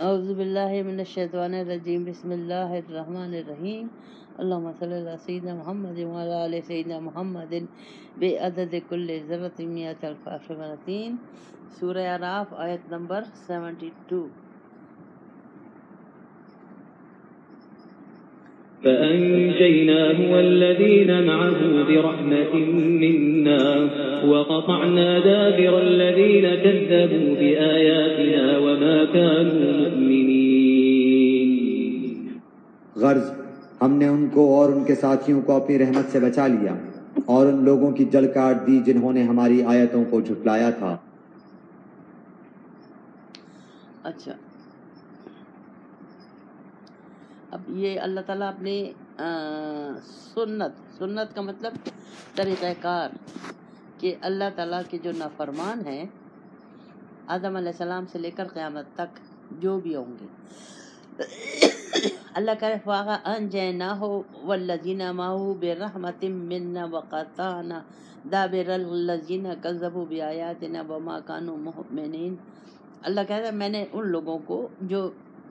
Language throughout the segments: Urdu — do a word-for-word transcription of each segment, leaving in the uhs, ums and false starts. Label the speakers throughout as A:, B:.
A: اعوذ باللہ من الشیطان الرجیم بسم اللہ الرحمن الرحیم اللہم صلی اللہ سیدنا محمد وعلی آل سیدنا محمد بعدد کل ذرۃ مئۃ الف مرتين. سورہ اعراف آیت نمبر سیونٹی ٹو.
B: فأنجيناه والذين معه برحمة منا وقطعنا دابر الذين كذبوا بآياتنا وما كانوا مؤمنين.
C: غرض ہم نے ان کو اور ان کے ساتھیوں کو اپنی رحمت سے بچا لیا اور ان لوگوں کی جڑ کاٹ دی جنہوں نے ہماری آیتوں کو جھٹلایا تھا.
A: اچھا، اب یہ اللہ تعالیٰ اپنی سنت سنت کا مطلب طریقہ کار کہ اللہ تعالیٰ کے جو نافرمان ہیں آدم علیہ السلام سے لے کر قیامت تک جو بھی ہوں گے، اللہ کا رفاقہ انجیناہ والذین معہ برحمت منا وقطعنا دابر الذین کذبوا بآیاتنا وما کانوا مؤمنین. اللہ کہتا ہے میں نے ان لوگوں کو جو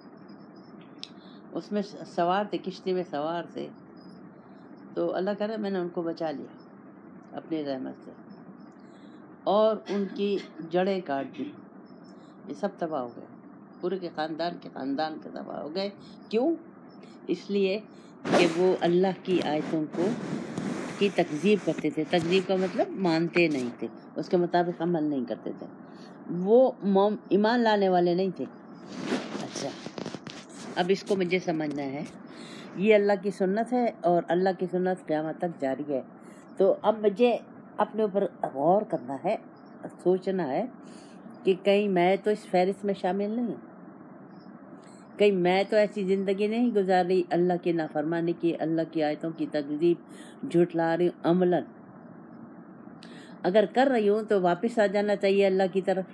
A: اس میں سوار تھے، کشتی میں سوار تھے، تو اللہ کہہ رہا ہے میں نے ان کو بچا لیا اپنی رحمت سے اور ان کی جڑیں کاٹ دی. یہ سب تباہ ہو گئے، پورے کے خاندان کے خاندان کے تباہ ہو گئے. کیوں؟ اس لیے کہ وہ اللہ کی آیتوں کو کی تکذیب کرتے تھے. تکذیب کا مطلب مانتے نہیں تھے، اس کے مطابق عمل نہیں کرتے تھے، وہ ایمان لانے والے نہیں تھے. اچھا، اب اس کو مجھے سمجھنا ہے، یہ اللہ کی سنت ہے اور اللہ کی سنت قیامت تک جاری ہے. تو اب مجھے اپنے اوپر غور کرنا ہے، سوچنا ہے کہ کہیں میں تو اس فہرست میں شامل نہیں ہوں، کہیں میں تو ایسی زندگی نہیں گزار رہی اللہ کی نافرمانی کی، اللہ کی آیتوں کی تکذیب جھٹلا رہی ہوں عملاً. اگر کر رہی ہوں تو واپس آ جانا چاہیے اللہ کی طرف،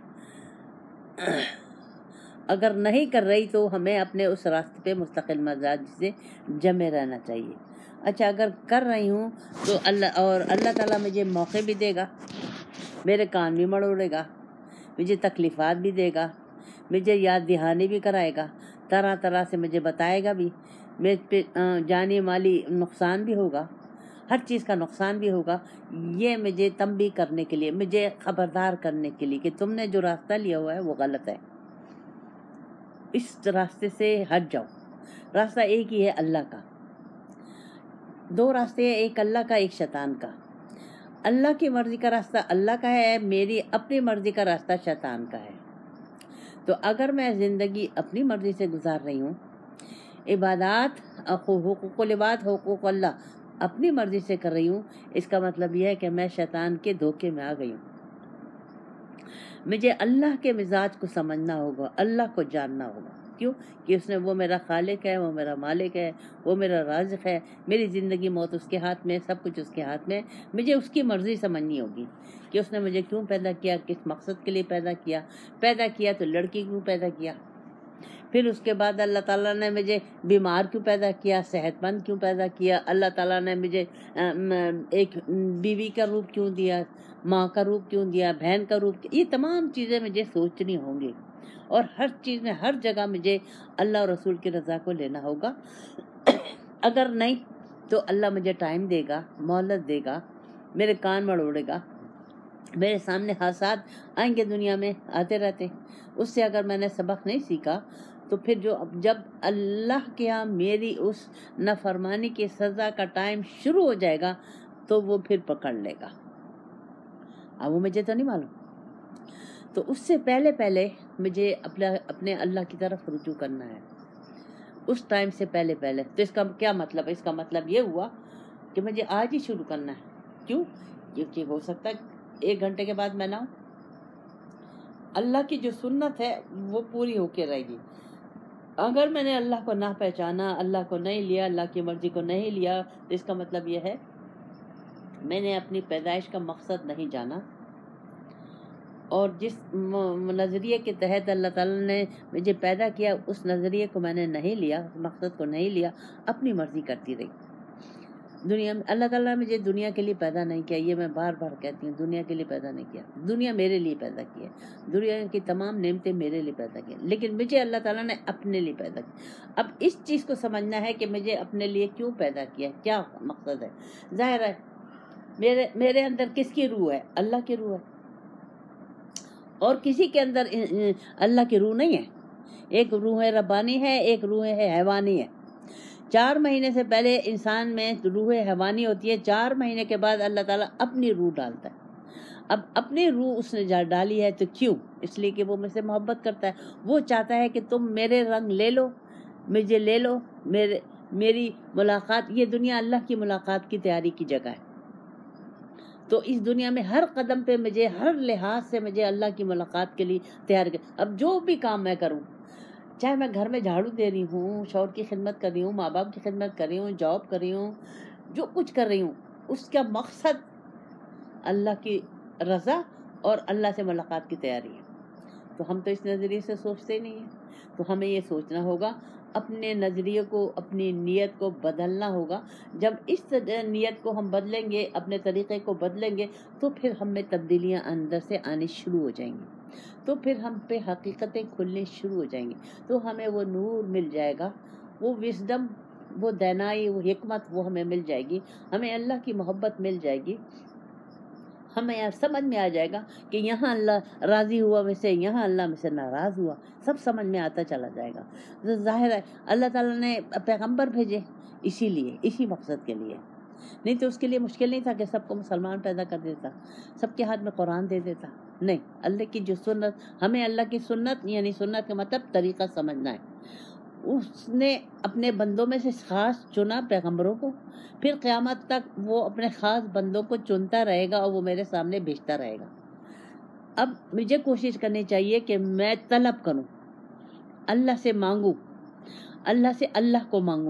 A: اگر نہیں کر رہی تو ہمیں اپنے اس راستے پہ مستقل مزاج سے جمے رہنا چاہیے. اچھا، اگر کر رہی ہوں تو اللہ اور اللہ تعالیٰ مجھے موقع بھی دے گا، میرے کان بھی مڑوڑے گا، مجھے تکلیفات بھی دے گا، مجھے یاد دہانی بھی کرائے گا، طرح طرح سے مجھے بتائے گا بھی، میرے پہ جانی مالی نقصان بھی ہوگا، ہر چیز کا نقصان بھی ہوگا. یہ مجھے تنبیہ کرنے کے لیے، مجھے خبردار کرنے کے لیے کہ تم نے جو راستہ لیا ہوا ہے وہ غلط ہے، اس راستے سے ہٹ جاؤ. راستہ ایک ہی ہے اللہ کا. دو راستے ہیں، ایک اللہ کا ایک شیطان کا. اللہ کی مرضی کا راستہ اللہ کا ہے، میری اپنی مرضی کا راستہ شیطان کا ہے. تو اگر میں زندگی اپنی مرضی سے گزار رہی ہوں، عبادات حقوق العباد حقوق اللہ اپنی مرضی سے کر رہی ہوں، اس کا مطلب یہ ہے کہ میں شیطان کے دھوکے میں آ گئی ہوں. مجھے اللہ کے مزاج کو سمجھنا ہوگا، اللہ کو جاننا ہوگا. کیوں؟ کہ اس نے وہ میرا خالق ہے، وہ میرا مالک ہے، وہ میرا رازق ہے. میری زندگی موت اس کے ہاتھ میں، سب کچھ اس کے ہاتھ میں. مجھے اس کی مرضی سمجھنی ہوگی کہ اس نے مجھے کیوں پیدا کیا، کس مقصد کے لیے پیدا کیا. پیدا کیا تو لڑکی کیوں پیدا کیا، پھر اس کے بعد اللہ تعالیٰ نے مجھے بیمار کیوں پیدا کیا، صحت مند کیوں پیدا کیا. اللہ تعالیٰ نے مجھے ایک بیوی کا روپ کیوں دیا، ماں کا روپ کیوں دیا، بہن کا روپ. یہ تمام چیزیں مجھے سوچنی ہوں گی اور ہر چیز میں ہر جگہ مجھے اللہ اور رسول کی رضا کو لینا ہوگا. اگر نہیں تو اللہ مجھے ٹائم دے گا، مہلت دے گا، میرے کان مڑوڑے گا. میرے سامنے حادثات آئیں گے، دنیا میں آتے رہتے. اس سے اگر میں نے سبق نہیں سیکھا تو پھر جو جب اللہ کے ہاں میری اس نافرمانی کی سزا کا ٹائم شروع ہو جائے گا تو وہ پھر پکڑ لے گا. اب وہ مجھے تو نہیں معلوم. تو اس سے پہلے پہلے مجھے اپنا اپنے اللہ کی طرف رجوع کرنا ہے، اس ٹائم سے پہلے پہلے. تو اس کا کیا مطلب ہے؟ اس کا مطلب یہ ہوا کہ مجھے آج ہی شروع کرنا ہے. کیوں؟ کیونکہ ہو سکتا ہے ایک گھنٹے کے بعد میں نہ ہوں. اللہ کی جو سنت ہے وہ پوری ہو کے رہے گی. اگر میں نے اللہ کو نہ پہچانا، اللہ کو نہیں لیا، اللہ کی مرضی کو نہیں لیا، تو اس کا مطلب یہ ہے میں نے اپنی پیدائش کا مقصد نہیں جانا، اور جس نظریے کے تحت اللہ تعالیٰ نے مجھے پیدا کیا اس نظریے کو میں نے نہیں لیا، اس مقصد کو نہیں لیا، اپنی مرضی کرتی رہی. دنیا میں اللہ تعالیٰ نے مجھے دنیا کے لیے پیدا نہیں کیا، یہ میں بار بار کہتی ہوں، دنیا کے لیے پیدا نہیں کیا، دنیا میرے لیے پیدا کی ہے، دنیا کی تمام نعمتیں میرے لیے پیدا کی، لیکن مجھے اللہ تعالیٰ نے اپنے لیے پیدا کیا۔ اب اس چیز کو سمجھنا ہے کہ مجھے اپنے لیے کیوں پیدا کیا، کیا مقصد ہے۔ ظاہر ہے میرے میرے اندر کس کی روح ہے؟ اللہ کی روح ہے، اور کسی کے اندر اللہ کی روح نہیں ہے۔ ایک روح ربانی ہے، ایک روح حیوانی ہے۔ چار مہینے سے پہلے انسان میں روح حیوانی ہوتی ہے، چار مہینے کے بعد اللہ تعالیٰ اپنی روح ڈالتا ہے۔ اب اپنی روح اس نے ڈالی ہے تو کیوں؟ اس لیے کہ وہ مجھ سے محبت کرتا ہے، وہ چاہتا ہے کہ تم میرے رنگ لے لو، مجھے لے لو، میرے میری ملاقات، یہ دنیا اللہ کی ملاقات کی تیاری کی جگہ ہے۔ تو اس دنیا میں ہر قدم پہ مجھے ہر لحاظ سے مجھے اللہ کی ملاقات کے لیے تیار کر۔ اب جو بھی کام میں کروں، چاہے میں گھر میں جھاڑو دے رہی ہوں، شوہر کی خدمت کر رہی ہوں، ماں باپ کی خدمت کر رہی ہوں، جاب کر رہی ہوں، جو کچھ کر رہی ہوں، اس کا مقصد اللہ کی رضا اور اللہ سے ملاقات کی تیاری ہے۔ تو ہم تو اس نظریے سے سوچتے نہیں ہیں، تو ہمیں یہ سوچنا ہوگا، اپنے نظریے کو، اپنی نیت کو بدلنا ہوگا۔ جب اس نیت کو ہم بدلیں گے، اپنے طریقے کو بدلیں گے، تو پھر ہم میں تبدیلیاں اندر سے آنی شروع ہو جائیں گی، تو پھر ہم پہ حقیقتیں کھلنے شروع ہو جائیں گی، تو ہمیں وہ نور مل جائے گا، وہ وزڈم، وہ دانائی، وہ حکمت، وہ ہمیں مل جائے گی، ہمیں اللہ کی محبت مل جائے گی، ہمیں سمجھ میں آ جائے گا کہ یہاں اللہ راضی ہوا میں سے، یہاں اللہ میں سے ناراض ہوا، سب سمجھ میں آتا چلا جائے گا۔ تو ظاہر ہے اللہ تعالیٰ نے پیغمبر بھیجے اسی لیے، اسی مقصد کے لیے، نہیں تو اس کے لیے مشکل نہیں تھا کہ سب کو مسلمان پیدا کر دیتا، سب کے ہاتھ میں قرآن دے دیتا، نہیں۔ اللہ کی جو سنت، ہمیں اللہ کی سنت، یعنی سنت کا مطلب طریقہ سمجھنا ہے۔ اس نے اپنے بندوں میں سے خاص چنا پیغمبروں کو، پھر قیامت تک وہ اپنے خاص بندوں کو چنتا رہے گا اور وہ میرے سامنے بھیجتا رہے گا۔ اب مجھے کوشش کرنی چاہیے کہ میں طلب کروں، اللہ سے مانگوں، اللہ سے اللہ کو مانگوں،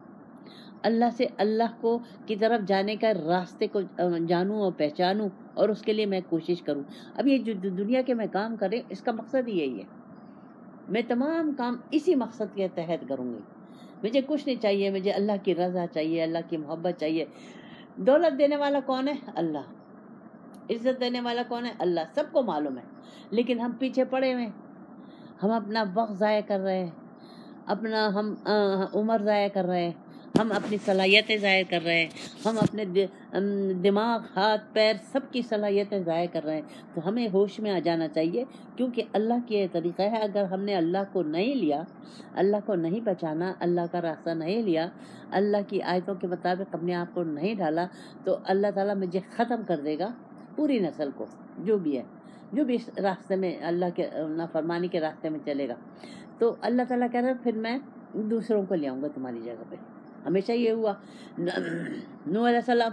A: اللہ سے اللہ کو کی طرف جانے کا راستے کو جانوں اور پہچانوں، اور اس کے لیے میں کوشش کروں۔ اب یہ جو دنیا کے میں کام کر رہی ہوں، اس کا مقصد ہی یہی ہے، میں تمام کام اسی مقصد کے تحت کروں گی۔ مجھے کچھ نہیں چاہیے، مجھے اللہ کی رضا چاہیے، اللہ کی محبت چاہیے۔ دولت دینے والا کون ہے؟ اللہ۔ عزت دینے والا کون ہے؟ اللہ۔ سب کو معلوم ہے، لیکن ہم پیچھے پڑے ہوئے، ہم اپنا وقت ضائع کر رہے ہیں، اپنا ہم عمر ضائع کر رہے ہیں، ہم اپنی صلاحیتیں ضائع کر رہے ہیں، ہم اپنے دماغ، ہاتھ، پیر، سب کی صلاحیتیں ضائع کر رہے ہیں۔ تو ہمیں ہوش میں آ جانا چاہیے، کیونکہ اللہ کی یہ طریقہ ہے، اگر ہم نے اللہ کو نہیں لیا، اللہ کو نہیں بچانا، اللہ کا راستہ نہیں لیا، اللہ کی آیتوں کے مطابق اپنے آپ کو نہیں ڈالا، تو اللہ تعالیٰ مجھے ختم کر دے گا، پوری نسل کو، جو بھی ہے، جو بھی اس راستے میں اللہ کے نافرمانی کے راستے میں چلے گا۔ تو اللہ تعالیٰ کہہ رہا ہے پھر میں دوسروں کو لے آؤں گا تمہاری جگہ پہ۔ ہمیشہ یہ ہوا، نوح علیہ السلام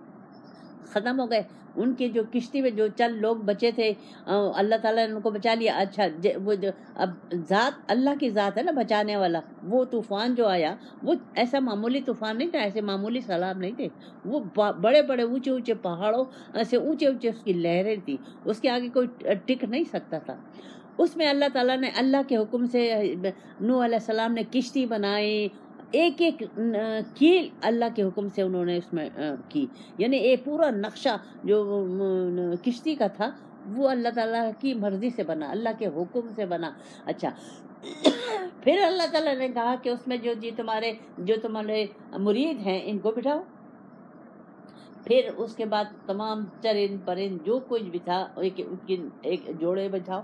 A: ختم ہو گئے، ان کے جو کشتی میں جو چند لوگ بچے تھے، اللہ تعالیٰ نے ان کو بچا لیا۔ اچھا وہ جو اب ذات اللہ کی ذات ہے نا بچانے والا، وہ طوفان جو آیا وہ ایسا معمولی طوفان نہیں تھا، ایسے معمولی سیلاب نہیں تھے، وہ بڑے بڑے اونچے اونچے پہاڑوں سے اونچے اونچے اس کی لہریں تھیں، اس کے آگے کوئی ٹک نہیں سکتا تھا۔ اس میں اللہ تعالیٰ نے اللہ کے حکم سے نوح علیہ السلام نے کشتی بنائی، ایک ایک کیل اللہ کے حکم سے انہوں نے اس میں کی، یعنی ایک پورا نقشہ جو کشتی کا تھا وہ اللہ تعالیٰ کی مرضی سے بنا، اللہ کے حکم سے بنا۔ اچھا پھر اللہ تعالیٰ نے کہا کہ اس میں جو جی تمہارے جو تمہارے مرید ہیں ان کو بٹھاؤ۔ پھر اس کے بعد تمام چرند پرند جو کچھ بھی تھا ایک ایک جوڑے بچھاؤ،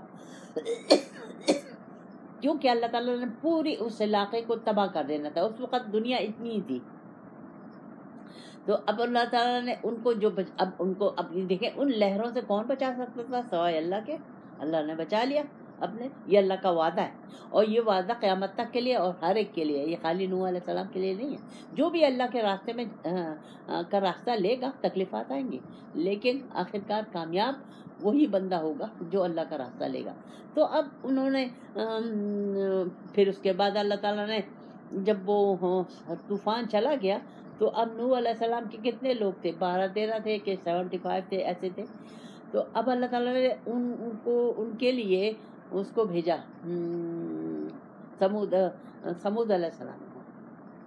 A: کیونکہ اللہ تعالیٰ نے پوری اس علاقے کو تباہ کر دینا تھا، اس وقت دنیا اتنی ہی تھی۔ تو اب اللہ تعالیٰ نے ان کو جو بچ... اب ان کو اپنی دیکھیں ان لہروں سے کون بچا سکتا تھا سوائے اللہ کے؟ اللہ نے بچا لیا اپنے، یہ اللہ کا وعدہ ہے، اور یہ وعدہ قیامت تک کے لیے اور ہر ایک کے لیے، یہ خالی نوح علیہ السلام کے لیے نہیں ہے۔ جو بھی اللہ کے راستے میں کا راستہ لے گا تکلیفات آئیں گی، لیکن آخرکار کامیاب وہی بندہ ہوگا جو اللہ کا راستہ لے گا۔ تو اب انہوں نے پھر اس کے بعد اللہ تعالیٰ نے جب وہ طوفان چلا گیا تو اب نوح علیہ السلام کے کتنے لوگ تھے؟ بارہ تیرہ تھے کہ سیونٹی فائیو تھے، ایسے تھے۔ تو اب اللہ تعالیٰ نے ان ان کو ان کے لیے اس کو بھیجا سمود سمود علیہ السلام کو،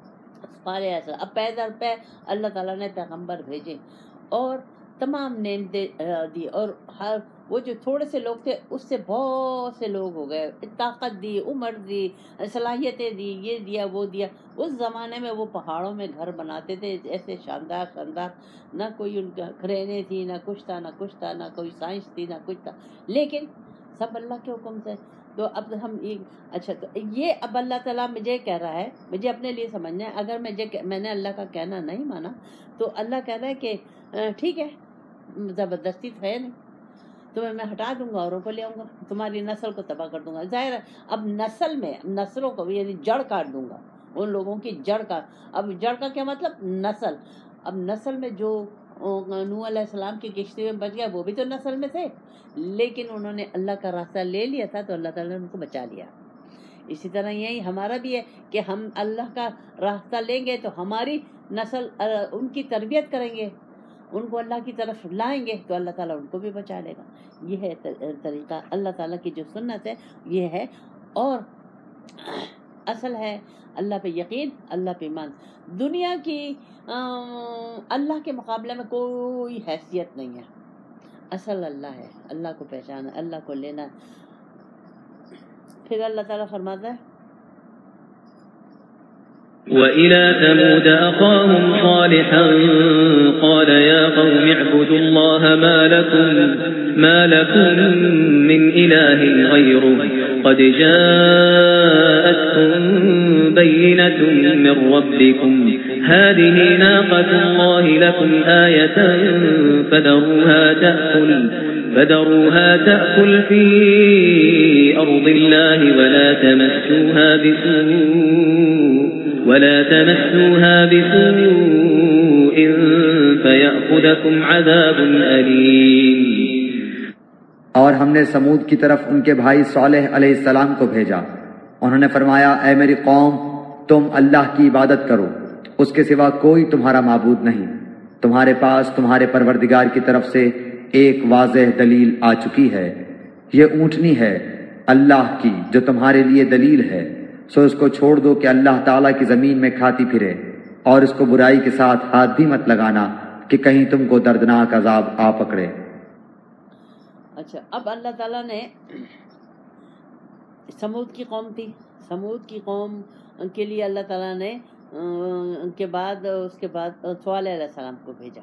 A: صالح علیہ السلام، اب پے در پے اللہ تعالیٰ نے پیغمبر بھیجے اور تمام نعمتیں دی، اور ہر وہ جو تھوڑے سے لوگ تھے اس سے بہت سے لوگ ہو گئے، طاقت دی، عمر دی، صلاحیتیں دی، یہ دیا وہ دیا۔ اس زمانے میں وہ پہاڑوں میں گھر بناتے تھے ایسے شاندار شاندار، نہ کوئی ان کا کھرینے تھی، نہ کچھ تھا نہ کچھ تھا، نہ کوئی سائنس تھی نہ کچھ تھا، لیکن سب اللہ کے حکم سے۔ تو اب ہم یہ اچھا تو یہ اب اللہ تعالیٰ مجھے کہہ رہا ہے، مجھے اپنے لیے سمجھنا ہے، اگر مجھے میں نے اللہ کا کہنا نہیں مانا تو اللہ کہہ رہا ہے کہ ٹھیک ہے، زبردستی تو ہے نہیں، تمہیں میں ہٹا دوں گا، اوروں کو لے آؤں گا، تمہاری نسل کو تباہ کر دوں گا۔ ظاہر ہے اب نسل میں نسلوں کو بھی، یعنی جڑ کاٹ دوں گا، ان لوگوں کی جڑ کا۔ اب جڑ کا کیا مطلب؟ نسل۔ اب نسل میں جو نوح علیہ السلام کی کشتی میں بچ گیا وہ بھی تو نسل میں تھے، لیکن انہوں نے اللہ کا راستہ لے لیا تھا تو اللہ تعالیٰ نے ان کو بچا لیا۔ اسی طرح یہی ہمارا بھی ہے کہ ہم اللہ کا راستہ لیں گے تو ہماری نسل ان کی تربیت کریں گے، ان کو اللہ کی طرف لائیں گے تو اللہ تعالیٰ ان کو بھی بچا لے گا۔ یہ ہے طریقہ، اللہ تعالیٰ کی جو سنت ہے یہ ہے، اور اصل ہے اللہ پہ یقین، اللہ پہ ایمان۔ دنیا کی اللہ کے مقابلے میں کوئی حیثیت نہیں ہے، اصل اللہ ہے، اللہ کو پہچانا، اللہ کو لینا۔ پھر اللہ تعالیٰ فرماتا ہے
B: وَإِلَى ثَمُودَ أَخَاهُمْ صَالِحًا قَالَ يَا قَوْمِ اعْبُدُوا اللَّهَ مَا لَكُمْ مَا لَكُمْ مِنْ إِلَٰهٍ غَيْرُهُ قَدْ جَاءَتْكُمْ بَيِّنَةٌ مِّن رَّبِّكُمْ هَٰذِهِ نَاقَةُ اللَّهِ لَكُمْ آيَةً فَذَرُوهَا تَأْكُلْ فَذَرُوهَا تَأْكُلْ فِي أَرْضِ اللَّهِ وَلَا تَمَسُّوهَا بِسُوءٍ وَلَا تَمَسُّوهَا بِسُوءٍ فَيَأْخُذَكُمْ عَذَابٌ أَلِيمٌ۔
C: اور ہم نے سمود کی طرف ان کے بھائی صالح علیہ السلام کو بھیجا، انہوں نے فرمایا اے میری قوم، تم اللہ کی عبادت کرو، اس کے سوا کوئی تمہارا معبود نہیں، تمہارے پاس تمہارے پروردگار کی طرف سے ایک واضح دلیل آ چکی ہے، یہ اونٹنی ہے اللہ کی جو تمہارے لیے دلیل ہے، سو اس کو چھوڑ دو کہ اللہ تعالیٰ کی زمین میں کھاتی پھرے، اور اس کو برائی کے ساتھ ہاتھ بھی مت لگانا کہ کہیں تم کو دردناک عذاب آ پکڑے۔
A: اچھا، اب اللہ تعالیٰ نے سمود کی قوم تھی، سمود کی قوم کے لیے اللہ تعالیٰ نے ان کے بعد اس کے بعد صالح علیہ السلام کو بھیجا۔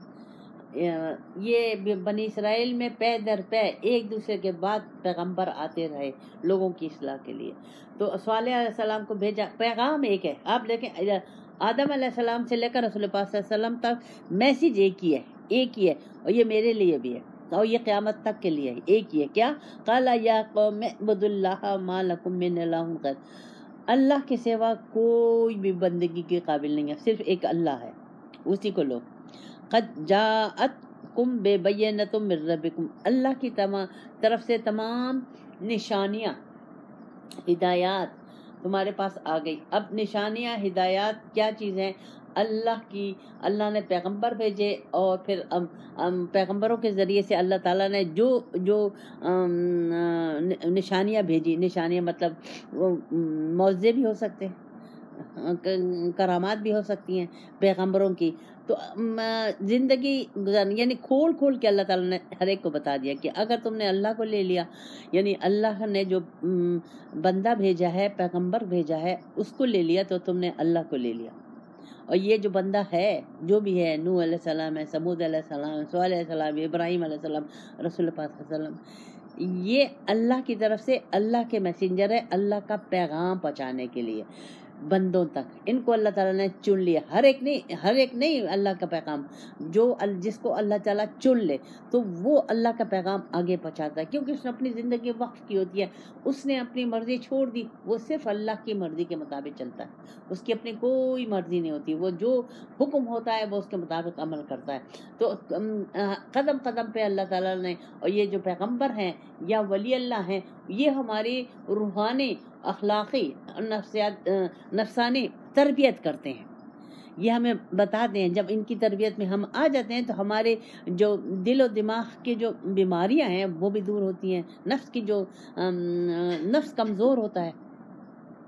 A: یہ بنی اسرائیل میں پے در پے ایک دوسرے کے بعد پیغمبر آتے رہے لوگوں کی اصلاح کے لیے، تو صالح علیہ السلام کو بھیجا۔ پیغام ایک ہے، آپ دیکھیں آدم علیہ السلام سے لے کر رسول پاک صلی اللہ علیہ وسلم تک میسیج ایک ہی ہے، ایک ہی ہے، اور یہ میرے لیے بھی ہے اور یہ قیامت تک کے لیے ایک ہی ہے۔ کیا؟ قال یا قوم اعبدوا اللہ ما لکم من الہ غیر، اللہ کے سوا کوئی بھی بندگی کے قابل نہیں ہے، صرف ایک اللہ ہے، اسی کو لو۔ قد جاءتکم ببینۃ من ربکم، اللہ کی تمام طرف سے تمام نشانیاں، ہدایات تمہارے پاس آ گئی۔ اب نشانیاں ہدایات کیا چیز ہیں؟ اللہ کی، اللہ نے پیغمبر بھیجے، اور پھر ام ام پیغمبروں کے ذریعے سے اللہ تعالیٰ نے جو جو نشانیاں بھیجی، نشانیاں مطلب وہ معجزے بھی ہو سکتے ہیں، کرامات بھی ہو سکتی ہیں پیغمبروں کی، تو زندگی گزارنی، یعنی کھول کھول کے اللہ تعالیٰ نے ہر ایک کو بتا دیا کہ اگر تم نے اللہ کو لے لیا، یعنی اللہ نے جو بندہ بھیجا ہے، پیغمبر بھیجا ہے، اس کو لے لیا تو تم نے اللہ کو لے لیا۔ اور یہ جو بندہ ہے، جو بھی ہے، نوح علیہ السلام ہے، سمود علیہ السلام، صالح علیہ السلام، ابراہیم علیہ السلام، رسول پاک صلی اللہ علیہ وسلم، یہ اللہ کی طرف سے اللہ کے میسنجر ہے، اللہ کا پیغام پہنچانے کے لیے بندوں تک۔ ان کو اللہ تعالیٰ نے چن لیا، ہر ایک نہیں، ہر ایک نہیں اللہ کا پیغام، جو جس کو اللہ تعالیٰ چن لے تو وہ اللہ کا پیغام آگے پہنچاتا ہے، کیونکہ اس نے اپنی زندگی وقف کی ہوتی ہے، اس نے اپنی مرضی چھوڑ دی، وہ صرف اللہ کی مرضی کے مطابق چلتا ہے، اس کی اپنی کوئی مرضی نہیں ہوتی، وہ جو حکم ہوتا ہے وہ اس کے مطابق عمل کرتا ہے۔ تو قدم قدم پہ اللہ تعالیٰ نے، اور یہ جو پیغمبر ہیں یا ولی اللہ ہیں، یہ ہماری روحانی، اخلاقی، نفسیات نفسانی تربیت کرتے ہیں، یہ ہمیں بتاتے ہیں۔ جب ان کی تربیت میں ہم آ جاتے ہیں تو ہمارے جو دل و دماغ کی جو بیماریاں ہیں وہ بھی دور ہوتی ہیں، نفس کی جو نفس کمزور ہوتا ہے،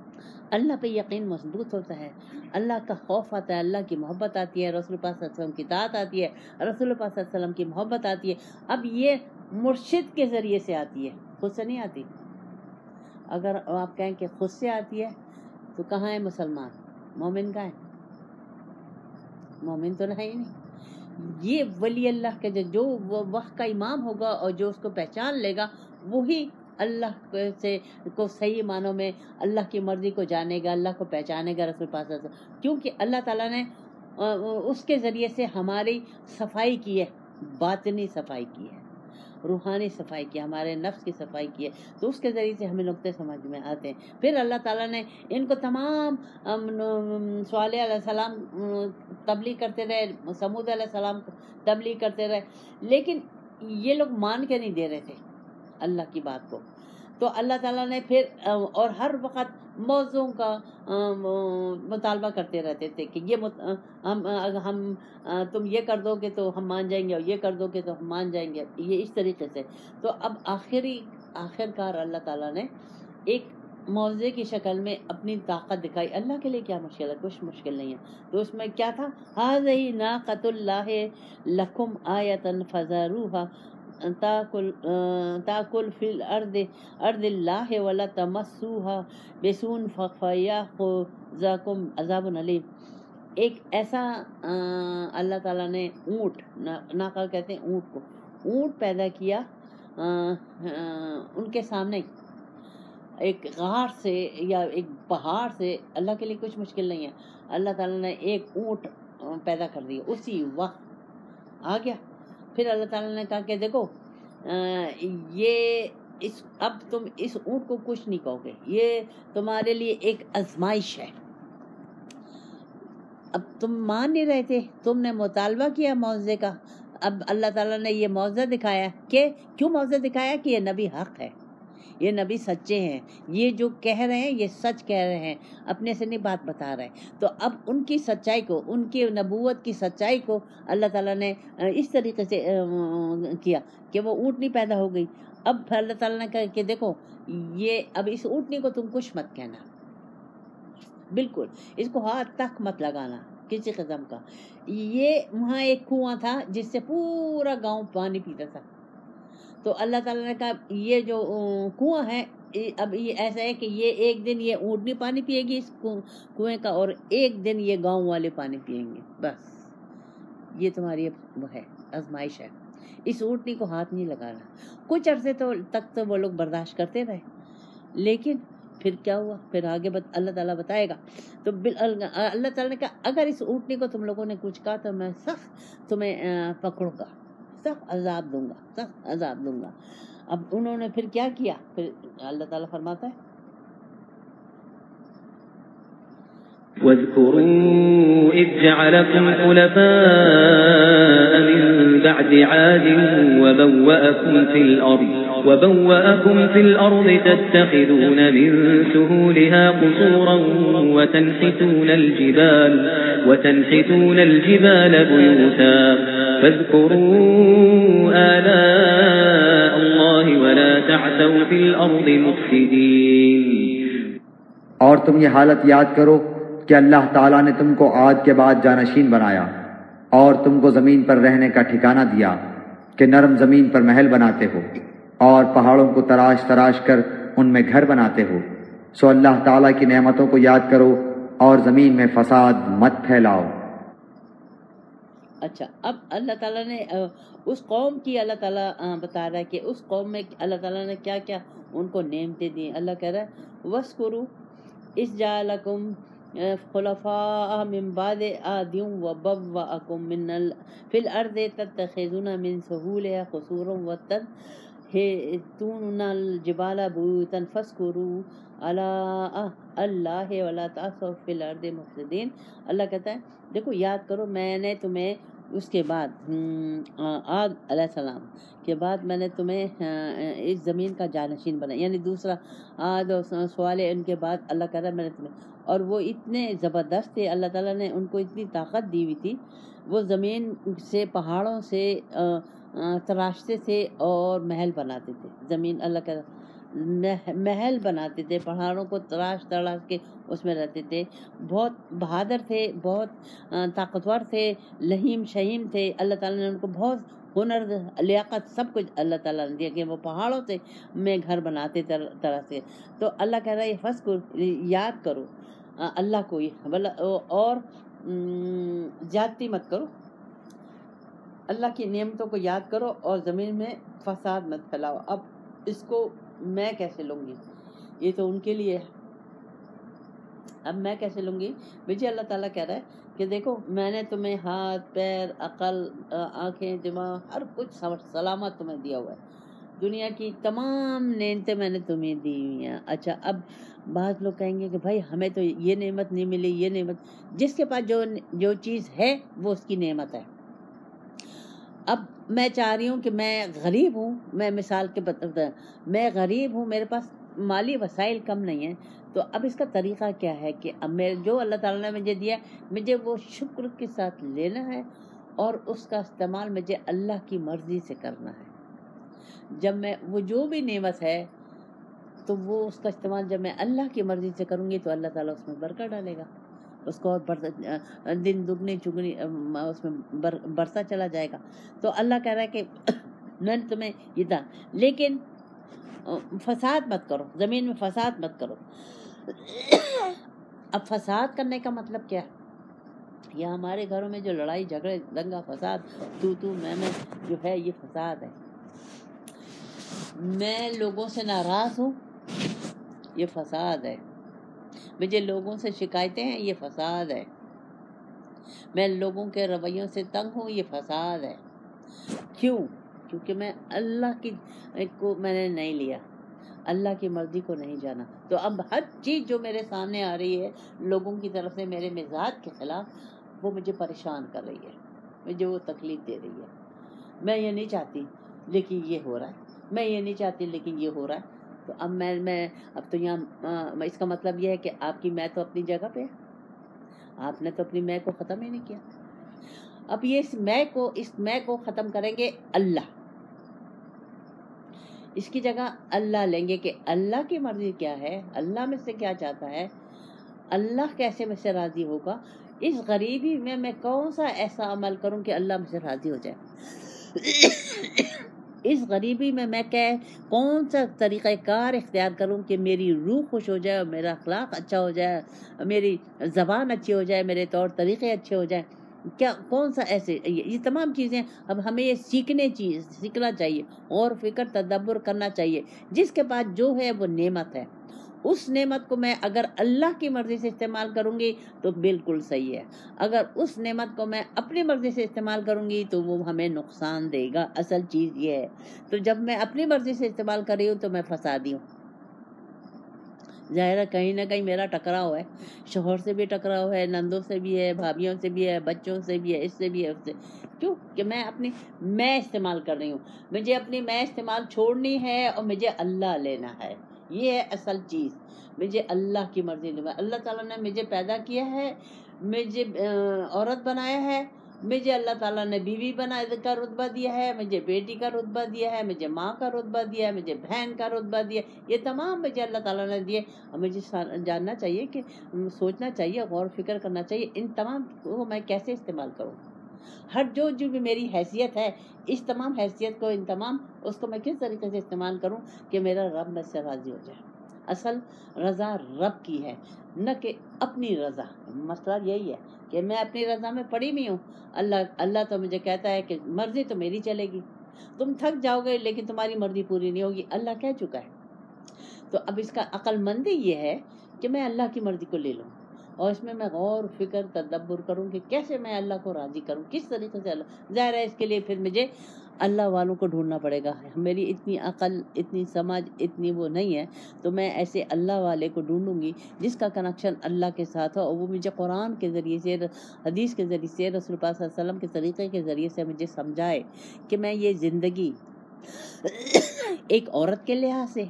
A: اللہ پہ یقین مضبوط ہوتا ہے، اللہ کا خوف آتا ہے، اللہ کی محبت آتی ہے، رسول پاک صلی اللہ علیہ وسلم کی اطاعت آتی ہے، رسول پاک صلی اللہ علیہ وسلم کی محبت آتی ہے۔ اب یہ مرشد کے ذریعے سے آتی ہے، خود سے نہیں آتی۔ اگر آپ کہیں کہ خود سے آتی ہے تو کہاں ہے مسلمان؟ مومن کہاں ہے؟ مومن تو ہے ہی نہیں۔ یہ ولی اللہ کے جو وہ وقت کا امام ہوگا اور جو اس کو پہچان لے گا، وہی اللہ سے کو صحیح معنوں میں اللہ کی مرضی کو جانے گا، اللہ کو پہچانے گا، رسول پاک صلی اللہ علیہ وسلم، کیونکہ اللہ تعالیٰ نے اس کے ذریعے سے ہماری صفائی کی ہے، باطنی صفائی کی ہے، روحانی صفائی کی، ہمارے نفس کی صفائی کی ہے، تو اس کے ذریعے سے ہمیں نقطے سمجھ میں آتے ہیں۔ پھر اللہ تعالیٰ نے ان کو تمام صالح علیہ السلام تبلیغ کرتے رہے، سمود علیہ السلام تبلیغ کرتے رہے، لیکن یہ لوگ مان کے نہیں دے رہے تھے اللہ کی بات کو، تو اللہ تعالیٰ نے پھر اور ہر وقت موضوع کا مطالبہ کرتے رہتے تھے کہ یہ ہم ہم تم یہ کر دو گے تو ہم مان جائیں گے، اور یہ کر دو گے تو ہم مان جائیں گے، یہ اس طریقے سے۔ تو اب آخری آخر کار اللہ تعالیٰ نے ایک موضوع کی شکل میں اپنی طاقت دکھائی۔ اللہ کے لیے کیا مشکل ہے؟ کچھ مشکل نہیں ہے۔ تو اس میں کیا تھا؟ ہذہ ناقۃ اللہ لکم آیۃ فذروها تاکل تاکل فی الارض ارض اللہ ولا تمسوها بسوء فیاخذکم عذاب علیم۔ ایک ایسا اللہ تعالیٰ نے اونٹ، ناقہ کہتے ہیں اونٹ کو، اونٹ پیدا کیا ان کے سامنے، ایک غار سے یا ایک پہاڑ سے۔ اللہ کے لیے کچھ مشکل نہیں ہے۔ اللہ تعالیٰ نے ایک اونٹ پیدا کر دیا، اسی وقت آ گیا۔ پھر اللہ تعالیٰ نے کہا کہ دیکھو یہ اس اب تم اس اونٹ کو کچھ نہیں کہو گے، یہ تمہارے لیے ایک آزمائش ہے۔ اب تم مان نہیں رہے تھے، تم نے مطالبہ کیا معجزے کا، اب اللہ تعالیٰ نے یہ معجزہ دکھایا۔ کہ کیوں معجزہ دکھایا؟ کہ یہ نبی حق ہے، یہ نبی سچے ہیں، یہ جو کہہ رہے ہیں یہ سچ کہہ رہے ہیں، اپنے سے نہیں بات بتا رہے۔ تو اب ان کی سچائی کو، ان کی نبوت کی سچائی کو اللہ تعالیٰ نے اس طریقے سے کیا کہ وہ اونٹنی پیدا ہو گئی۔ اب اللہ تعالیٰ نے کہا کہ دیکھو یہ اب اس اونٹنی کو تم کچھ مت کہنا، بالکل اس کو ہاتھ تک مت لگانا کسی قسم کا۔ یہ وہاں ایک کنواں تھا جس سے پورا گاؤں پانی پیتا تھا، تو اللہ تعالیٰ نے کہا یہ جو کنواں ہے اب یہ ایسا ہے کہ یہ ایک دن یہ اونٹنی پانی پیے گی اس کنویں کا، اور ایک دن یہ گاؤں والے پانی پئیں گے، بس یہ تمہاری وہ ہے آزمائش ہے۔ اس اونٹنی کو ہاتھ نہیں لگانا۔ کچھ عرصے تو تک تو وہ لوگ برداشت کرتے رہے، لیکن پھر کیا ہوا؟ پھر آگے بت اللہ تعالیٰ بتائے گا۔ تو اللہ تعالیٰ نے کہا اگر اس اونٹنی کو تم لوگوں نے کچھ کہا تو میں سخت تمہیں پکڑوں گا، سخت عذاب دوں گا، سخت عذاب دوں گا۔ اب انہوں نے پھر کیا کیا؟ پھر اللہ تعالیٰ فرماتا ہے
B: واذكروا إذ جعلكم خلفاء من بعد عاد وبوأكم في الأرض وبوأكم في الأرض تتخذون من سهولها قصورا وتنحتون الجبال وتنحتون الجبال بيوتا فاذكروا آلاء الله ولا تعثوا في الأرض مفسدين۔
C: اور تم یہ حالت یاد کرو کہ اللہ تعالیٰ نے تم کو عاد کے بعد جانشین بنایا اور تم کو زمین پر رہنے کا ٹھکانہ دیا کہ نرم زمین پر محل بناتے ہو اور پہاڑوں کو تراش تراش کر ان میں گھر بناتے ہو۔ سو اللہ تعالیٰ کی نعمتوں کو یاد کرو اور زمین میں فساد مت پھیلاؤ۔
A: اچھا، اب اللہ تعالیٰ نے اس قوم کی اللہ تعالیٰ بتا رہا ہے کہ اس قوم میں اللہ تعالیٰ نے کیا کیا ان کو نعمتیں دی۔ اللہ کہہ رہا ہے وَاذْكُرُوا إِذْ جَعَلَكُمْ خلفاء من بعد عاد وبوأكم من في الأرض تتخذون من سهولها قصورا وتنحتون الجبال بيوتا فاذكروا آلاء الله ولا تعثوا في الأرض مفسدين۔ اللہ کہتا ہے دیکھو یاد کرو میں نے تمہیں اس کے بعد عاد علیہ السلام کے بعد میں نے تمہیں اس زمین کا جانشین بنایا، یعنی دوسرا عاد اور صالح ان کے بعد اللہ کہہ رہا ہے میں نے تمہیں، اور وہ اتنے زبردست تھے، اللہ تعالیٰ نے ان کو اتنی طاقت دی ہوئی تھی، وہ زمین سے پہاڑوں سے تراشتے تھے اور محل بناتے تھے۔ زمین اللہ کہہ رہا محل بناتے تھے، پہاڑوں کو تراش تراش کے اس میں رہتے تھے، بہت بہادر تھے، بہت طاقتور تھے، لہیم شہیم تھے. اللہ تعالیٰ نے ان کو بہت ہنر، لیاقت، سب کچھ اللہ تعالیٰ نے دیا کہ وہ پہاڑوں سے میں گھر بناتے طرح سے. تو اللہ کہہ رہا ہے فذکر، یاد کرو اللہ کو، اور زیادتی مت کرو، اللہ کی نعمتوں کو یاد کرو اور زمین میں فساد مت پھیلاؤ. اب اس کو میں کیسے لوں گی؟ یہ تو ان کے لیے ہے. اب میں کیسے لوں گی؟ مجھے اللہ تعالیٰ کہہ رہا ہے کہ دیکھو میں نے تمہیں ہاتھ، پیر، عقل، آنکھیں، دماغ، ہر کچھ سلامت تمہیں دیا ہوا ہے. دنیا کی تمام نعمتیں میں نے تمہیں دی ہوئی ہیں. اچھا اب بعض لوگ کہیں گے کہ بھائی ہمیں تو یہ نعمت نہیں ملی، یہ نعمت. جس کے پاس جو جو چیز ہے وہ اس کی نعمت ہے. اب میں چاہ رہی ہوں کہ میں غریب ہوں، میں مثال کے بتا میں غریب ہوں، میرے پاس مالی وسائل کم نہیں ہیں. تو اب اس کا طریقہ کیا ہے کہ اب میں جو اللہ تعالیٰ نے مجھے دیا مجھے وہ شکر کے ساتھ لینا ہے اور اس کا استعمال مجھے اللہ کی مرضی سے کرنا ہے. جب میں وہ جو بھی نعمت ہے تو وہ اس کا استعمال جب میں اللہ کی مرضی سے کروں گی تو اللہ تعالیٰ اس میں برکت ڈالے گا، اس کو اور دن دگنی چگنی اس میں برسا چلا جائے گا. تو اللہ کہہ رہا ہے کہ میں نے تمہیں یہ تھا، لیکن فساد مت کرو، زمین میں فساد مت کرو. اب فساد کرنے کا مطلب کیا ہے؟ یہ ہمارے گھروں میں جو لڑائی جھگڑے، دنگا فساد، تو تو میں میں جو ہے یہ فساد ہے. میں لوگوں سے ناراض ہوں، یہ فساد ہے. مجھے لوگوں سے شکایتیں ہیں، یہ فساد ہے. میں لوگوں کے رویوں سے تنگ ہوں، یہ فساد ہے. کیوں؟ کیونکہ میں اللہ کی کو میں نے نہیں لیا، اللہ کی مرضی کو نہیں جانا. تو اب ہر چیز جو میرے سامنے آ رہی ہے لوگوں کی طرف سے میرے مزاج کے خلاف، وہ مجھے پریشان کر رہی ہے، مجھے وہ تکلیف دے رہی ہے. میں یہ نہیں چاہتی لیکن یہ ہو رہا ہے، میں یہ نہیں چاہتی لیکن یہ ہو رہا ہے. تو اب میں میں اب تو یہاں اس کا مطلب یہ ہے کہ آپ کی میں تو اپنی جگہ پہ ہے، آپ نے تو اپنی میں کو ختم ہی نہیں کیا. اب یہ اس میں کو اس میں کو ختم کریں گے اللہ، اس کی جگہ اللہ لیں گے کہ اللہ کی مرضی کیا ہے، اللہ میں سے کیا چاہتا ہے، اللہ کیسے میں سے راضی ہوگا. اس غریبی میں میں کون سا ایسا عمل کروں کہ اللہ مجھ سے راضی ہو جائے. اس غریبی میں میں کہ کون سا طریقہ کار اختیار کروں کہ میری روح خوش ہو جائے، میرا اخلاق اچھا ہو جائے، میری زبان اچھی ہو جائے، میرے طور طریقے اچھے ہو جائیں. کیا کون سا ایسے یہ تمام چیزیں اب ہمیں یہ سیکھنے چیز سیکھنا چاہیے اور فکر تدبر کرنا چاہیے. جس کے پاس جو ہے وہ نعمت ہے، اس نعمت کو میں اگر اللہ کی مرضی سے استعمال کروں گی تو بالکل صحیح ہے. اگر اس نعمت کو میں اپنی مرضی سے استعمال کروں گی تو وہ ہمیں نقصان دے گا. اصل چیز یہ ہے. تو جب میں اپنی مرضی سے استعمال کر رہی ہوں تو میں فسادی ہوں. ظاہر ہے کہیں نہ کہیں میرا ٹکراؤ ہے، شوہر سے بھی ٹکراؤ ہے، نندوں سے بھی ہے، بھابھیوں سے بھی ہے، بچوں سے بھی ہے، اس سے بھی ہے، اس سے. کیوں کہ میں اپنی میں استعمال کر رہی ہوں. مجھے اپنی میں استعمال چھوڑنی ہے اور مجھے اللہ لینا ہے. یہ ہے اصل چیز. مجھے اللہ کی مرضی لوں. اللہ تعالیٰ نے مجھے پیدا کیا ہے، مجھے عورت بنایا ہے، مجھے اللہ تعالیٰ نے بیوی بنا کا رتبہ دیا ہے، مجھے بیٹی کا رتبہ دیا ہے، مجھے ماں کا رتبہ دیا ہے، مجھے بہن کا رتبہ دیا. یہ تمام مجھے اللہ تعالیٰ نے دیے. اور مجھے جاننا چاہیے کہ سوچنا چاہیے، غور فکر کرنا چاہیے ان تمام کو میں کیسے استعمال کروں. ہر جو جو بھی میری حیثیت ہے، اس تمام حیثیت کو، ان تمام اس کو میں کس طریقے سے استعمال کروں کہ میرا رب مجھ سے راضی ہو جائے. اصل رضا رب کی ہے، نہ کہ اپنی رضا. مسئلہ یہی ہے کہ میں اپنی رضا میں پڑی بھی ہوں. اللہ اللہ تو مجھے کہتا ہے کہ مرضی تو میری چلے گی، تم تھک جاؤ گے لیکن تمہاری مرضی پوری نہیں ہوگی. اللہ کہہ چکا ہے. تو اب اس کا عقل مندی یہ ہے کہ میں اللہ کی مرضی کو لے لوں اور اس میں میں غور فکر تدبر کروں کہ کیسے میں اللہ کو راضی کروں، کس طریقے سے اللہ. ظاہر ہے اس کے لیے پھر مجھے اللہ والوں کو ڈھونڈنا پڑے گا. میری اتنی عقل، اتنی سمجھ، اتنی وہ نہیں ہے. تو میں ایسے اللہ والے کو ڈھونڈوں گی جس کا کنیکشن اللہ کے ساتھ ہو اور وہ مجھے قرآن کے ذریعے سے، حدیث کے ذریعے سے، رسول پاک صلی اللہ علیہ وسلم کے طریقے کے ذریعے سے مجھے سمجھائے کہ میں یہ زندگی ایک عورت کے لحاظ سے،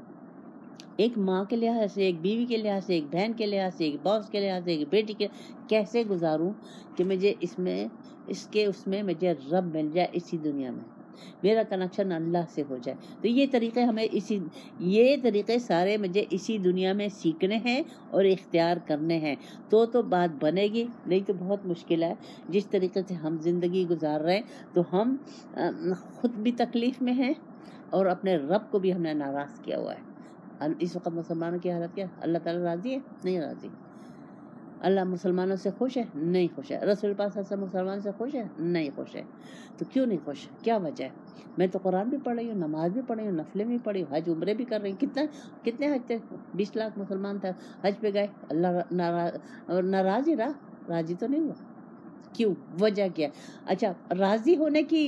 A: ایک ماں کے لحاظ سے، ایک بیوی کے لحاظ سے، ایک بہن کے لحاظ سے، ایک باس کے لحاظ سے، ایک بیٹی کے کیسے گزاروں کہ مجھے اس میں اس کے اس میں مجھے رب مل جائے اسی دنیا میں. میرا کنیکشن اللہ سے ہو جائے. تو یہ طریقے ہمیں اسی یہ طریقے سارے مجھے اسی دنیا میں سیکھنے ہیں اور اختیار کرنے ہیں, تو تو بات بنے گی, نہیں تو بہت مشکل ہے. جس طریقے سے ہم زندگی گزار رہے ہیں تو ہم خود بھی تکلیف میں ہیں اور اپنے رب کو بھی ہم نے ناراض کیا ہوا ہے. اس وقت مسلمانوں کی حالت کیا؟ اللہ تعالیٰ راضی ہے؟ نہیں راضی. اللہ مسلمانوں سے خوش ہے؟ نہیں خوش ہے. رسول پاک صلی اللہ علیہ وسلم مسلمان سے خوش ہے؟ نہیں خوش ہے. تو کیوں نہیں خوش؟ کیا وجہ ہے؟ میں تو قرآن بھی پڑھ رہی ہوں, نماز بھی پڑھ رہی ہوں, نفلیں بھی پڑھی ہوں, حج عمرے بھی کر رہی ہوں. کتنا کتنے حج تھے؟ بیس لاکھ مسلمان تھے, حج پہ گئے, اللہ ناراض ناراض ہی رہا, راضی تو نہیں ہوا. کیوں؟ وجہ کیا؟ اچھا, راضی ہونے کی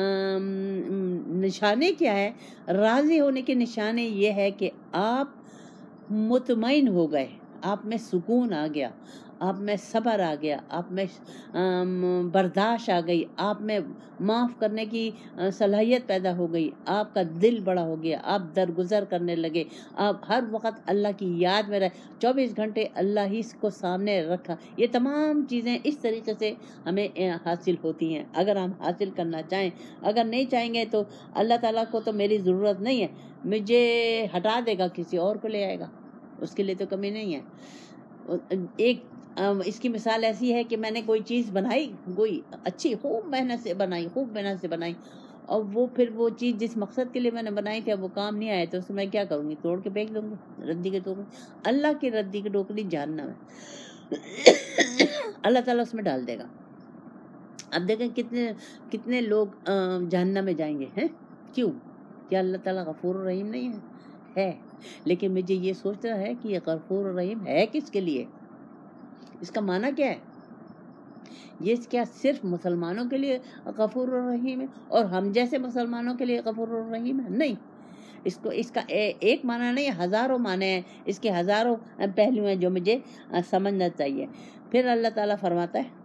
A: نشانی کیا ہے؟ راضی ہونے کی نشانی یہ ہے کہ آپ مطمئن ہو گئے, آپ میں سکون آ گیا, آپ میں صبر آ گیا, آپ میں برداشت آ گئی, آپ میں معاف کرنے کی صلاحیت پیدا ہو گئی, آپ کا دل بڑا ہو گیا, آپ درگزر کرنے لگے, آپ ہر وقت اللہ کی یاد میں رہے, چوبیس گھنٹے اللہ ہی کو سامنے رکھا. یہ تمام چیزیں اس طریقے سے ہمیں حاصل ہوتی ہیں اگر ہم حاصل کرنا چاہیں. اگر نہیں چاہیں گے تو اللہ تعالیٰ کو تو میری ضرورت نہیں ہے, مجھے ہٹا دے گا, کسی اور کو لے آئے گا, اس کے لیے تو کمی نہیں ہے. ایک اس کی مثال ایسی ہے کہ میں نے کوئی چیز بنائی, کوئی اچھی خوب محنت سے بنائی, خوب محنت سے بنائی, اور وہ پھر وہ چیز جس مقصد کے لیے میں نے بنائی تھی وہ کام نہیں آئے, تو اس میں کیا کروں گی؟ توڑ کے پھینک دوں گی, ردی کے ٹوکری. اللہ کی ردی کی ٹوکری جہنم ہے, اللہ تعالیٰ اس میں ڈال دے گا. اب دیکھیں کتنے کتنے لوگ جہنم میں جائیں گے ہیں, کیوں؟ کیا اللہ تعالیٰ غفور الرحیم نہیں ہے؟ ہے. لیکن مجھے یہ سوچنا ہے کہ یہ غفور الرحیم ہے کس کے لیے, اس کا معنی کیا ہے؟ یہ کیا صرف مسلمانوں کے لیے غفور الرحیم ہے اور ہم جیسے مسلمانوں کے لیے غفور الرحیم ہے؟ نہیں, اس کو اس کا ایک معنی نہیں, ہزاروں معنی ہیں, اس کے ہزاروں پہلو ہیں جو مجھے سمجھنا چاہیے. پھر اللہ تعالیٰ فرماتا ہے,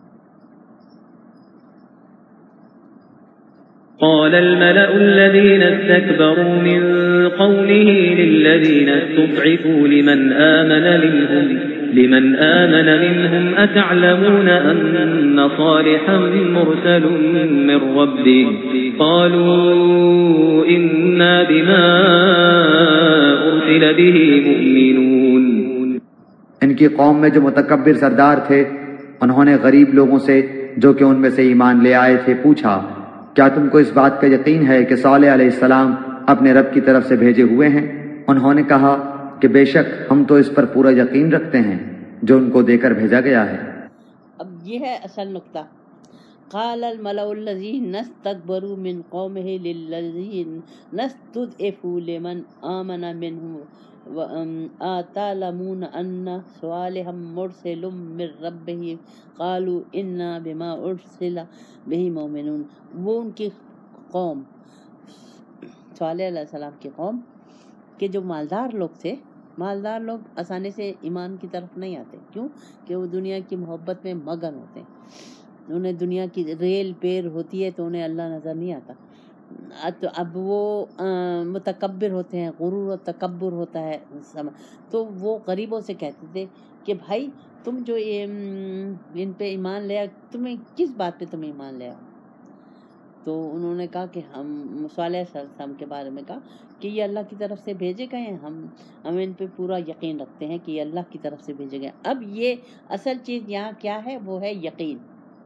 B: قال الملأ الذين استكبروا من قومه للذين استضعفوا لمن آمن منهم لمن آمن منهم أتعلمون أن صالحا مرسل من ربه قالوا إنا بما أرسل به مؤمنون.
C: ان کی قوم میں جو متکبر سردار تھے انہوں نے غریب لوگوں سے جو کہ ان میں سے ایمان لے آئے تھے پوچھا, کیا تم کو اس بات کا یقین ہے کہ صالح علیہ السلام اپنے رب کی طرف سے بھیجے ہوئے ہیں؟ انہوں نے کہا کہ بے شک ہم تو اس پر پورا یقین رکھتے ہیں جو ان کو دے کر بھیجا گیا ہے.
A: اب یہ ہے اصل نقطہ. قال الملأ الذين استكبروا من قومه للذين استضعفوا لمن آمن منهم أتعلمون أن صالحا مرسل من ربه قالوا إنا بما أرسل به مؤمنون. وہ ان کی قوم, صالح علیہ السلام کی قوم کے جو مالدار لوگ تھے, مالدار لوگ آسانی سے ایمان کی طرف نہیں آتے. کیوں؟ کہ وہ دنیا کی محبت میں مگن ہوتے ہیں, انہیں دنیا کی ریل پیر ہوتی ہے تو انہیں اللہ نظر نہیں آتا. تو اب وہ متکبر ہوتے ہیں, غرور و تکبر ہوتا ہے. تو وہ غریبوں سے کہتے تھے کہ بھائی تم جو ان پہ ایمان لے آئے, تمہیں کس بات پہ تم ایمان لے آؤ؟ تو انہوں نے کہا کہ ہم صالح علیہ السلام کے بارے میں کہا کہ یہ اللہ کی طرف سے بھیجے گئے ہیں, ہم ہم ان پہ پورا یقین رکھتے ہیں کہ یہ اللہ کی طرف سے بھیجے گئے. اب یہ اصل چیز یہاں کیا ہے؟ وہ ہے یقین.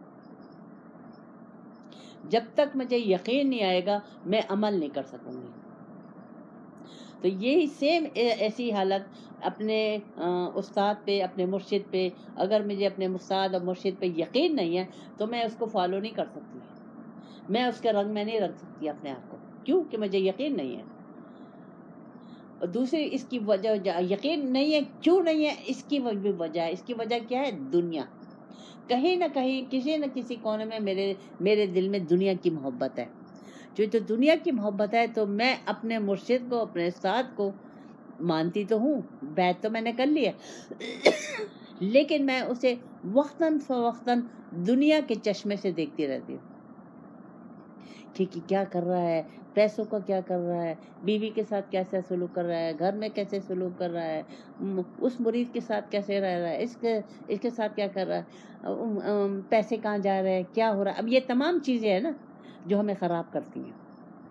A: جب تک مجھے یقین نہیں آئے گا میں عمل نہیں کر سکوں گی. تو یہی سیم ایسی حالت اپنے استاد پہ, اپنے مرشد پہ, اگر مجھے اپنے استاد اور مرشد پہ یقین نہیں ہے تو میں اس کو فالو نہیں کر سکتی, میں اس کے رنگ میں نہیں رکھ سکتی اپنے آپ کو. کیوں؟ کہ مجھے یقین نہیں ہے. اور دوسری اس کی وجہ یقین نہیں ہے, کیوں نہیں ہے اس کی وجہ ہے. اس کی وجہ کیا ہے؟ دنیا. کہیں نہ کہیں کسی نہ کسی کونے میں میرے میرے دل میں دنیا کی محبت ہے. جو تو دنیا کی محبت ہے تو میں اپنے مرشد کو, اپنے استاد کو مانتی تو ہوں, بیعت تو میں نے کر لی ہے, لیکن میں اسے وقتاً فوقتاً دنیا کے چشمے سے دیکھتی رہتی ہوں کہ کیا کر رہا ہے, پیسوں کا کیا کر رہا ہے, بیوی کے ساتھ کیسے سلوک کر رہا ہے, گھر میں کیسے سلوک کر رہا ہے, اس مریض کے ساتھ کیسے رہ رہا ہے, اس کے اس کے ساتھ کیا کر رہا ہے, پیسے کہاں جا رہے ہیں, کیا ہو رہا ہے. اب یہ تمام چیزیں ہیں نا, جو ہمیں خراب کرتی ہیں.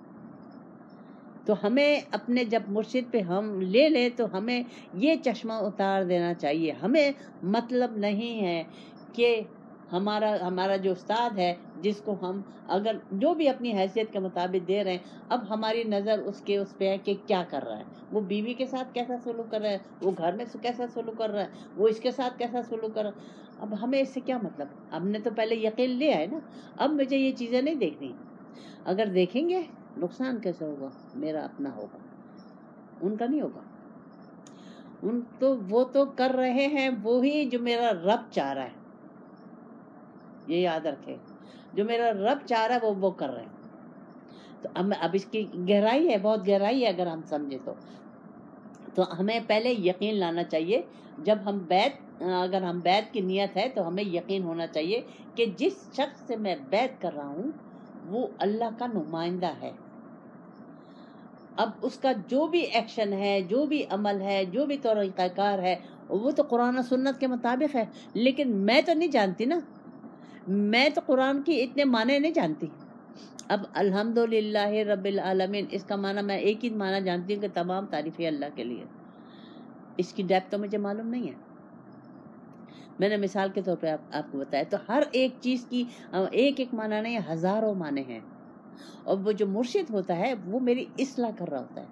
A: تو ہمیں اپنے جب مرشد پہ ہم لے لیں تو ہمیں یہ چشمہ اتار دینا چاہیے. ہمیں مطلب نہیں ہے کہ ہمارا ہمارا جو استاد ہے جس کو ہم اگر جو بھی اپنی حیثیت کے مطابق دے رہے ہیں، اب ہماری نظر اس کے اس پہ ہے کہ کیا کر رہا ہے، وہ بیوی کے ساتھ کیسا سلوک کر رہا ہے، وہ گھر میں کیسا سلوک کر رہا ہے، وہ اس کے ساتھ کیسا سلوک کر رہا ہے. اب ہمیں اس سے کیا مطلب؟ ہم نے تو پہلے یقین لیا ہے نا. اب مجھے یہ چیزیں نہیں دیکھنی. اگر دیکھیں گے نقصان کیسے ہوگا؟ میرا اپنا ہوگا، ان کا نہیں ہوگا. ان تو وہ تو کر رہے ہیں وہی جو میرا رب چاہ رہا ہے. یہ یاد رکھے، جو میرا رب چاہ رہا ہے وہ وہ کر رہے ہیں. تو اب اب اس کی گہرائی ہے، بہت گہرائی ہے. اگر ہم سمجھے تو تو ہمیں پہلے یقین لانا چاہیے. جب ہم بیعت اگر ہم بیعت کی نیت ہے تو ہمیں یقین ہونا چاہیے کہ جس شخص سے میں بیعت کر رہا ہوں وہ اللہ کا نمائندہ ہے. اب اس کا جو بھی ایکشن ہے، جو بھی عمل ہے، جو بھی طریقہ کار ہے، وہ تو قرآن و سنت کے مطابق ہے. لیکن میں تو نہیں جانتی نا، میں تو قرآن کی اتنے معنی نہیں جانتی. اب الحمدللہ رب العالمین اس کا معنی میں ایک ہی معنی جانتی ہوں کہ تمام تعریفیں اللہ کے لیے. اس کی ڈیپتھ تو مجھے معلوم نہیں ہے. میں نے مثال کے طور پہ آپ, آپ کو بتایا. تو ہر ایک چیز کی ایک ایک معنی نہیں، ہزاروں معنی ہیں. اور وہ جو مرشد ہوتا ہے وہ میری اصلاح کر رہا ہوتا ہے،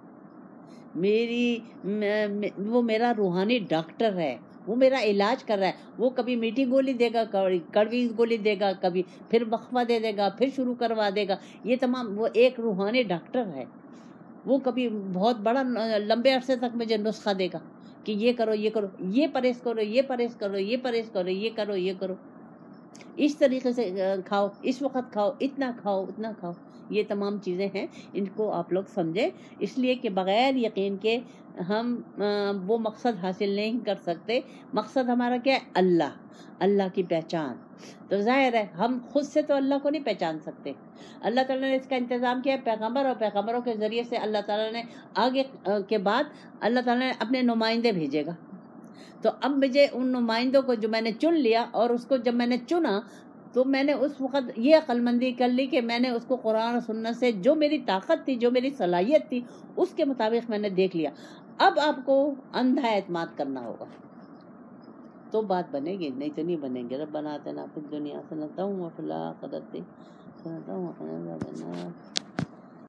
A: میری وہ میرا روحانی ڈاکٹر ہے، وہ میرا علاج کر رہا ہے. وہ کبھی میٹھی گولی دے گا، کڑوی گولی دے گا، کبھی پھر وقفہ دے دے گا، پھر شروع کروا دے گا. یہ تمام وہ ایک روحانی ڈاکٹر ہے. وہ کبھی بہت بڑا لمبے عرصے تک مجھے نسخہ دے گا کہ یہ کرو یہ کرو، یہ پرہیز کرو یہ پرہیز کرو یہ پرہیز کرو یہ کرو یہ کرو، اس طریقے سے کھاؤ، اس وقت کھاؤ، اتنا کھاؤ اتنا کھاؤ. یہ تمام چیزیں ہیں، ان کو آپ لوگ سمجھیں. اس لیے کہ بغیر یقین کے ہم وہ مقصد حاصل نہیں کر سکتے. مقصد ہمارا کیا ہے؟ اللہ، اللہ کی پہچان. تو ظاہر ہے ہم خود سے تو اللہ کو نہیں پہچان سکتے. اللہ تعالیٰ نے اس کا انتظام کیا ہے پیغمبر، اور پیغمبروں کے ذریعے سے اللہ تعالیٰ نے آگے کے بعد اللہ تعالیٰ نے اپنے نمائندے بھیجے گا. تو اب مجھے ان نمائندوں کو جو میں نے چن لیا، اور اس کو جب میں نے چنا تو میں نے اس وقت یہ عقل مندی کر لی کہ میں نے اس کو قرآن و سنت سے جو میری طاقت تھی، جو میری صلاحیت تھی، اس کے مطابق میں نے دیکھ لیا. اب آپ کو اندھا اعتماد کرنا ہوگا تو بات بنے گی، نہیں تو نہیں بنے گی. ربنا آتنا فی الدنیا حسنۃ وفی الآخرۃ حسنۃ وقنا عذاب النار.